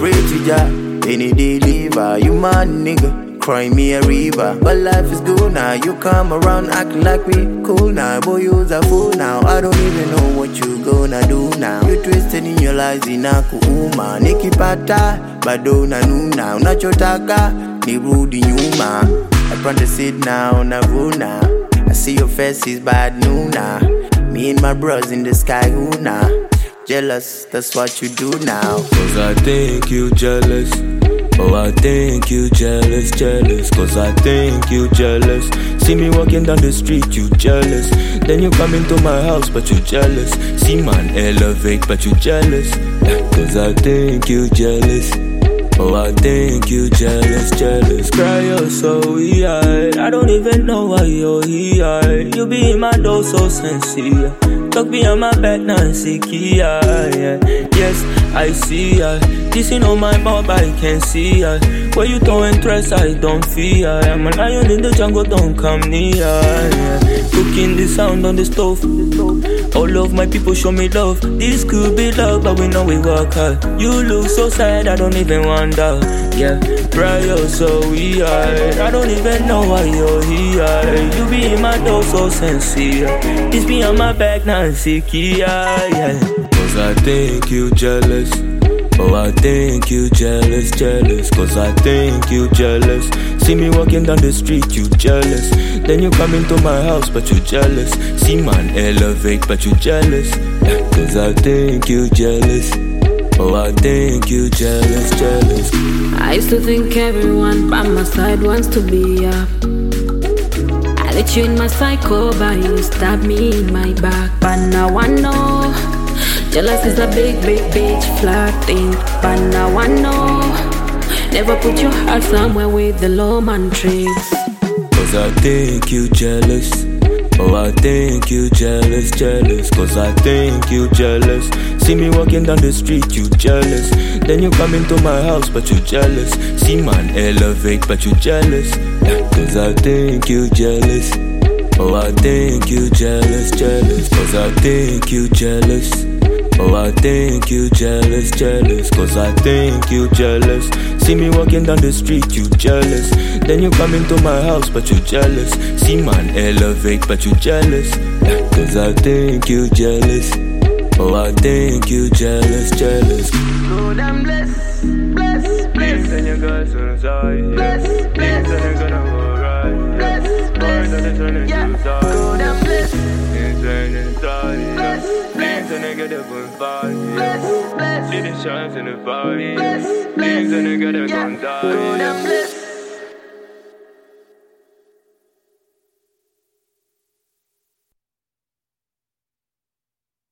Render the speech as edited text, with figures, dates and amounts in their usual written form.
pray to Jah, any day lever. You my nigga, cry me a river. But life is good now, you come around acting like we cool now. Boy, you's a fool now, I don't even know what you gonna do now. You twisted in your lies in a kuuma. Nikipata, bado na nuna. Unachotaka, ni rudi nyuma. I plant the seed now, navuna. I see your face is bad nuna. Me and my bros in the sky, una. Jealous, that's what you do now. Cause I think you jealous. Oh, I think you jealous, jealous. Cause I think you jealous. See me walking down the street, you jealous. Then you come into my house, but you jealous. See man elevate, but you jealous. Cause I think you jealous. Oh, I think you jealous, jealous. Cry, you're so weird. I don't even know why you're here. You be in my door so sincere. Talk behind my back, Nancy Kia, yeah. Yes, I see ya. This ain't on my mouth, I can see ya. Where you throwing threats, I don't fear. I'm a lion in the jungle, don't come near, yeah. Cooking the sound on the stove. All of my people show me love. This could be love, but we know we work hard. You look so sad, I don't even wonder. Yeah, cry, you're so weird. I don't even know why you're here. You be in my door so sincere. This be on my back, Nancy Kia, yeah. Cause I think you jealous. Oh, I think you jealous, jealous. Cause I think you jealous. See me walking down the street, you jealous. Then you come into my house, but you jealous. See man elevate, but you jealous. Cause I think you jealous. Oh, I think you jealous, jealous. I used to think everyone by my side wants to be up. I let you in my cycle, but you stabbed me in my back. But now I know jealous is a big, big bitch flat thing. But now I know never put your heart somewhere with the low man tricks. Cause I think you jealous. Oh, I think you jealous, jealous. Cause I think you jealous. See me walking down the street, you jealous. Then you come into my house, but you jealous. See man elevate, but you jealous. Cause I think you jealous. Oh, I think you jealous, jealous. Cause I think you jealous. Oh, I think you jealous, jealous. Cause I think you jealous. See me walking down the street, you jealous. Then you come into my house, but you jealous. See man elevate, but you jealous. Cause I think you jealous. Oh, I think you jealous, jealous. Lord, I'm blessed, blessed, blessed. And your guys on the side, Blessed, blessed. and you're gonna go right. Blessed, blessed. Yeah, Lord, I'm blessed. Blessed, blessed. And I get up on fire. Blessed, blessed. See the shines in the fire. Blessed, Things and I get up yeah, on Lord, I'm die.